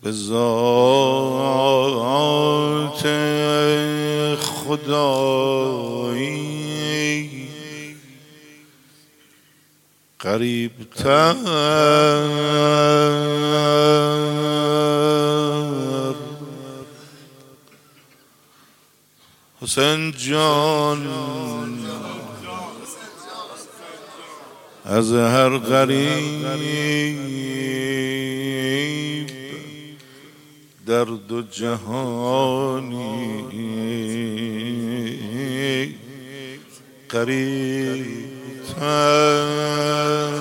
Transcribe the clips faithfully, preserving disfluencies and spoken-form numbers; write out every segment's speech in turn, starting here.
به ذات خدایی قریب‌تر حسین جان از هر غریب در دو جهانی قریب‌تر.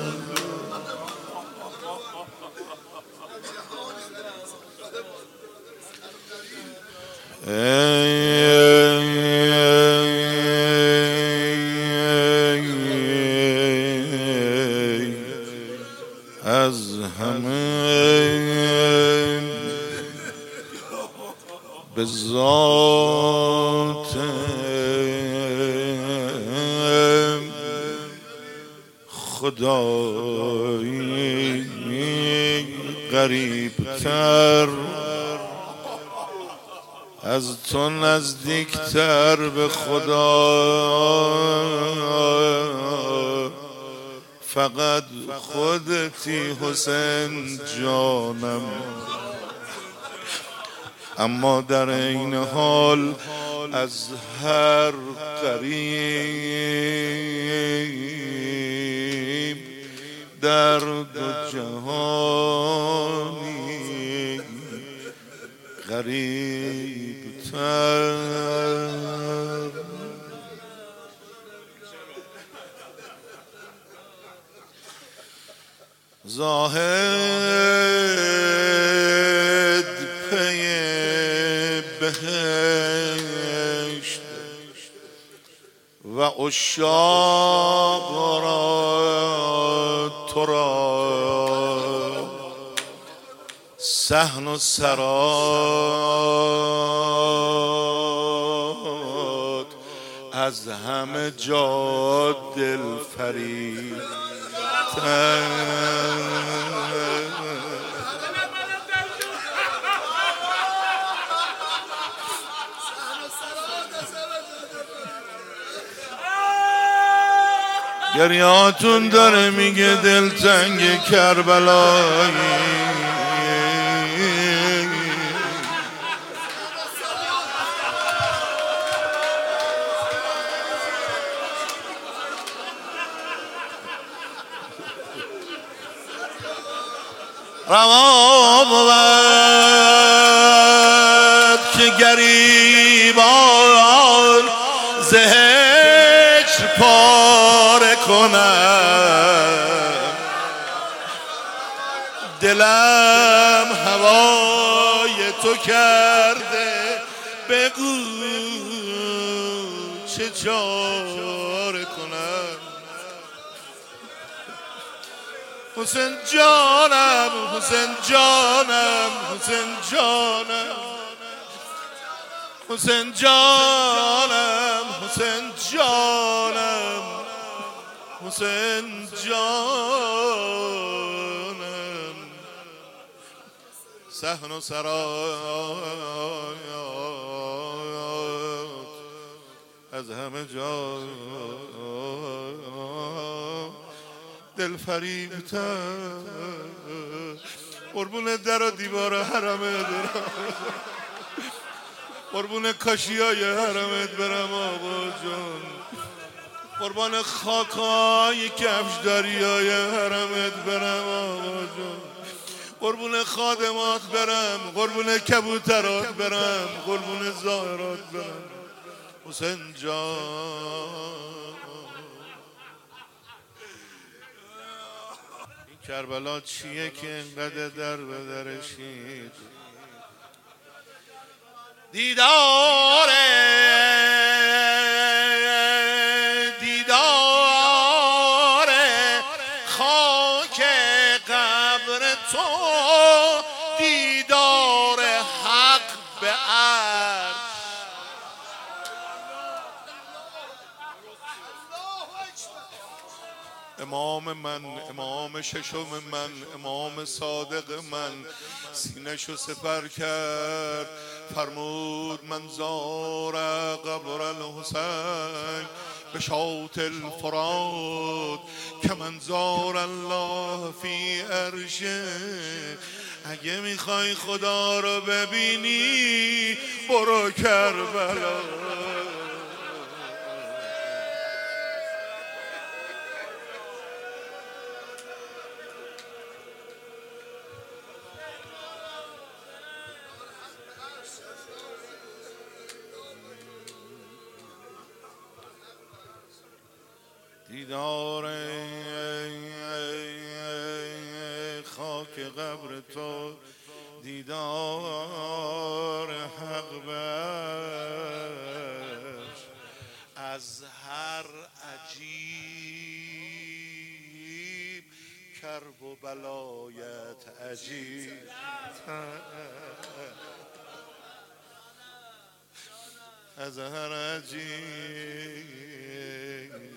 از همه به ذات خدایی قریب‌تر، از تو نزدیکتر به خدا فقط خودتی حسین جانم. اما در این حال از هر قریب در دو جهانی قریب‌تر. زاهد پی بهشت و عشاق را تو را صحن و سرات از همه جا دل فریب‌تر. گریاتون داره میگه دلتنگ کربلایی، روا بود که گریبان ز هجر پاره کنم، دلم هوای تو کرده بگو چه چاره کنم. حسین جانم حسین جانم حسین جانم حسین جانم حسین جانم حسین جانم صحن و سرایات از همه جا دل فریب‌تر. قربون در و دیوار حرمت برم، قربون کاشیای حرمت برم آقا جان، قربان خاکای کفش دریای حرمت برم آقا جان، قربون خادمات برم، قربون کبوترات برم، قربون زائرات برم. حسین جان این کربلا چیه که اینقدر در به درشید؟ دیدار دیدار خاک قبر تو، دیدار حق به عرش. امام من، امام ششم من، امام صادق من سینه‌شو سپر کرد، فرمود من زار قبر الحسین بشاط الفرات که من زار الله فی عرشه. اگه میخوای خدا رو ببینی برو کربلا. دیدار خاک قبر تو، دیدار حق بخش، از هر عجیب کرب و بلایت عجیب. از هر عجیب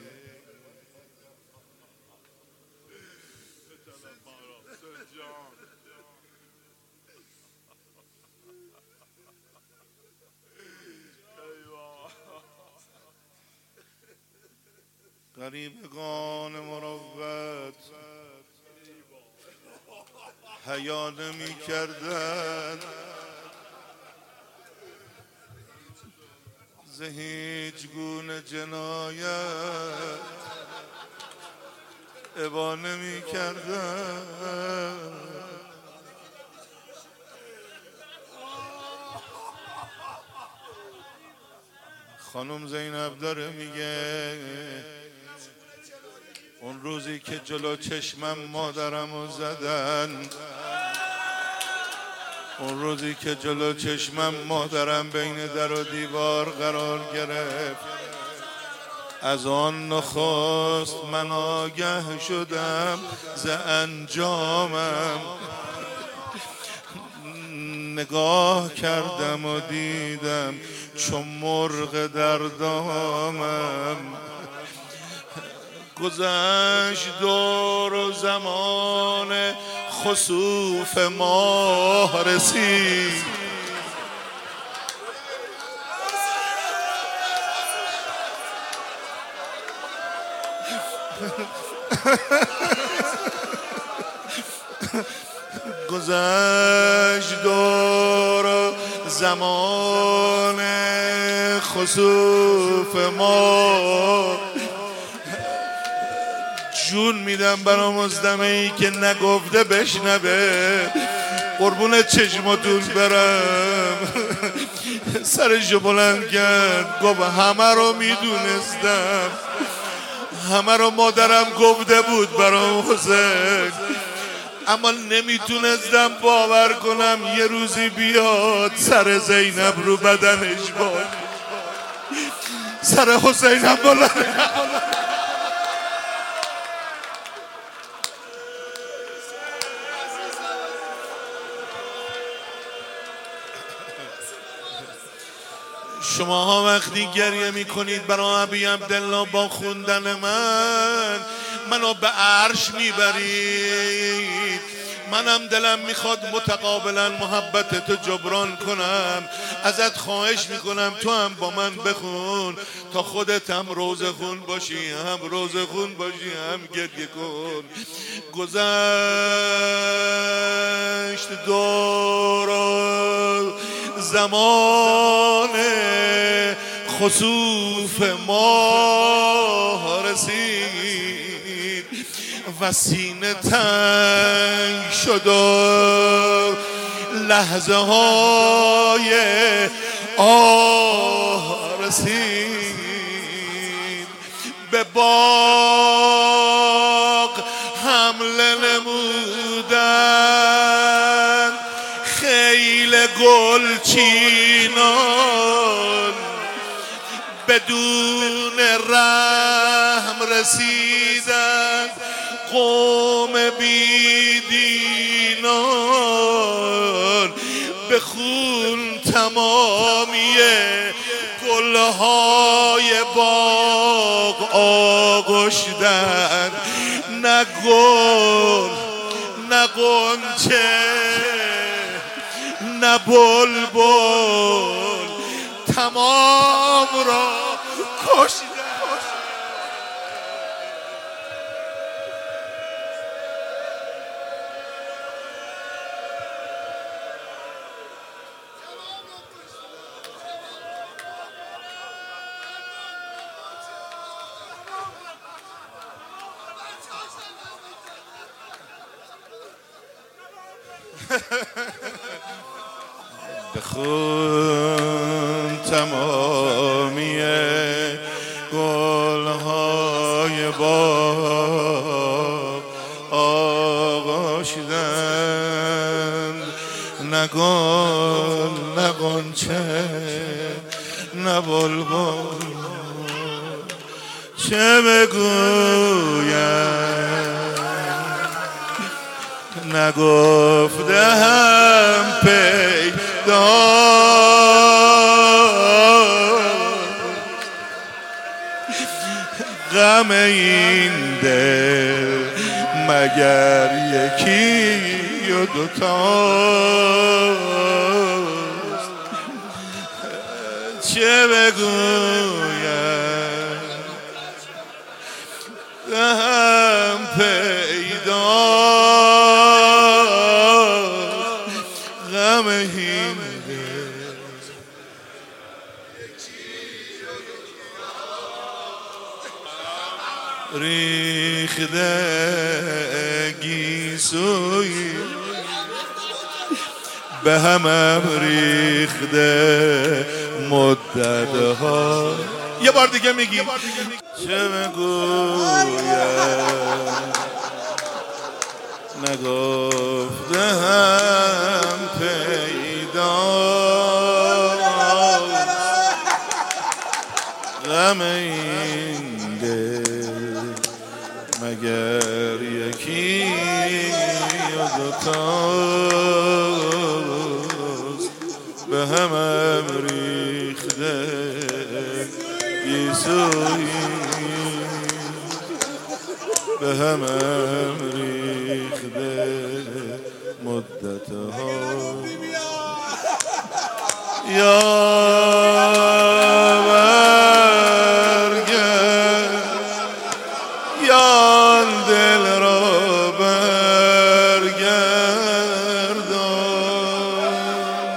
غریبگان مروت حیا نمی کردن، ز هیچ گونه جنایت ابا نمی کردن. خانم زینب داره میگه اون روزی که جلو چشمم مادرمو زدن، اون روزی که جلو چشمم مادرم بین در و دیوار قرار گرفت، از آن نخست من آگه شدم ز انجامم. نگاه کردم و دیدم چون مرغ در دامم. گذشت دور و زمان خسوف ماه رسید، گذشت دور و زمان خسوف ماه. جون میدم برا مزدمه ای که نگفته بشنوه، قربون چشماتون برم. سرشو بلند کرد گفت همه رو میدونستم، همه رو مادرم گفته بود برام حسین، اما نمیتونستم باور کنم یه روزی بیاد سر زینب رو بدنش باد، سر حسینم بلند. شماها وقتی گریه میکنید برای ابی عبدالله با خوندن من منو به عرش میبرید. منم دلم میخواد متقابلا محبت تو جبران کنم. ازت خواهش میکنم تو هم با من بخون تا خودت هم روزه خون باشی، هم روزه خون باشی، هم گریه کن. گذشت دور زمان خسوف ماه رسید و سینه تنگ شد و لحظه های آه رسید. به باغ حمله نمودن خیل گلچینان، بدون رحم رسیدن قوم بیدینان. به خون تمامی گلهای باغ آغشتن، نه گل نه غنچه نه بلبل تمام را کشیدن. بخون تمامی گلهای باغ آغاشیدند، نه گل نه غنچه نه بلبل، چه بگویم نگفته هم پیدا، غم این دل مگر یکی و دوتاست، چه بگویم هم پیدا، غم این ریخته گیسوی به همم ریخته مدت ها. یه بار دیگه میگی چه بگویم نگفته هم پیدا، غم این دل مگر یکی و دوتاست، به همم ریخته گیسویی به همم ریخته مدتها. یا برگرد یا دل را برگردان،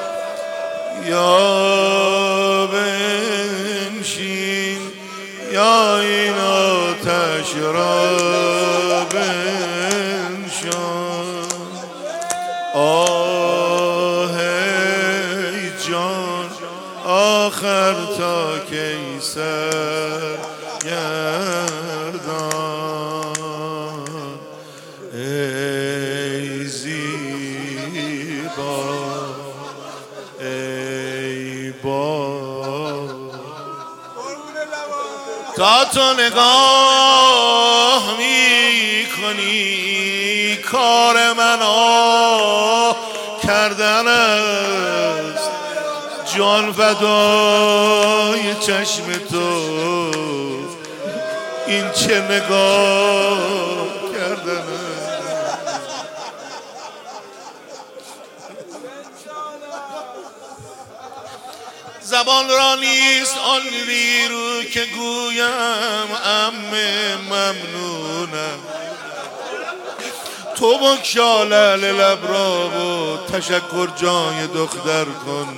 یا بنشین یا این آتش را بنشان. آه ای جان آخر تا کی سر گردان، ای زیبا ای با، تا تو نگاه می کنی کار من آه کردن است، جان فدای چشم تو این چه نگاه کردن است. زبان را نیست آن ویرو که گویم عمه ممنونم، تو بگشا لعل لب را و تشکر جای دختر کن.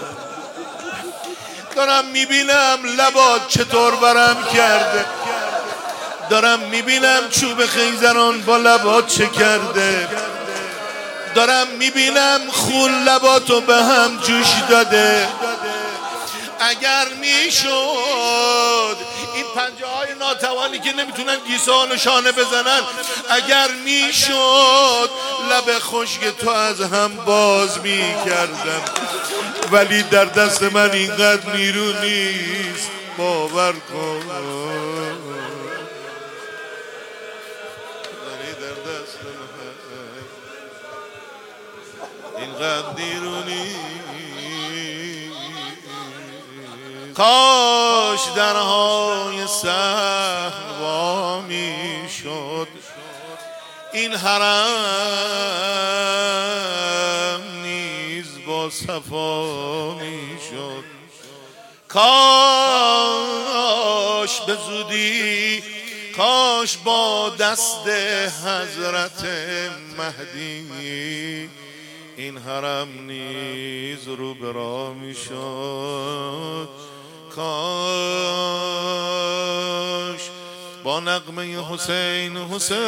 دارم میبینم لبات چطور برم کرده، دارم میبینم چوب خیزران با لبات چه کرده، دارم میبینم خون لباتو به هم جوش داده. اگر میشد این پنجه های ناتوانی که نمیتونن گیسان و شانه بزنن، اگر میشد لب خشک تو از هم باز میکردم، ولی در دست من اینقدر نیرو نیست، باور کن. ولی در دست من اینقدر نیرو نیست. کاش درهای سهم وا می شد این حرم نیز با صفا می شد کاش به زودی کاش با دست حضرت مهدی این حرم نیز رو برا می شد کاش با نغمه حسین حسین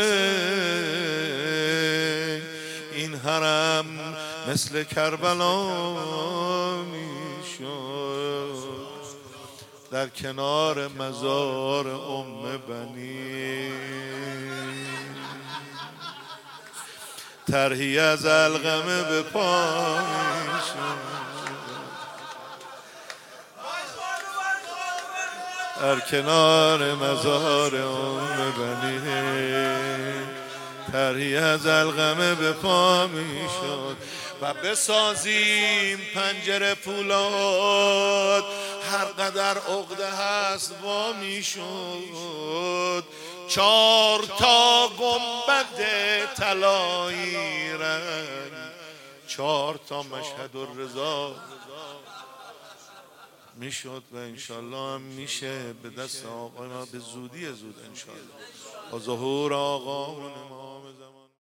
این حرم مثل کربلا می شد در کنار مزار ام بنی طرحی از علقمه به پا می شد در کنار مزار ام بنی طرحی از علقمه به پا می شد و بسازیم پنجره پولاد هر قدر عقده هست وا می شد چار تا گنبد طلایی رنگ چار تا مشهد الرضا میشد و انشالله هم میشه به دست آقا ما به زودی زود انشالله با ظهور آقا ما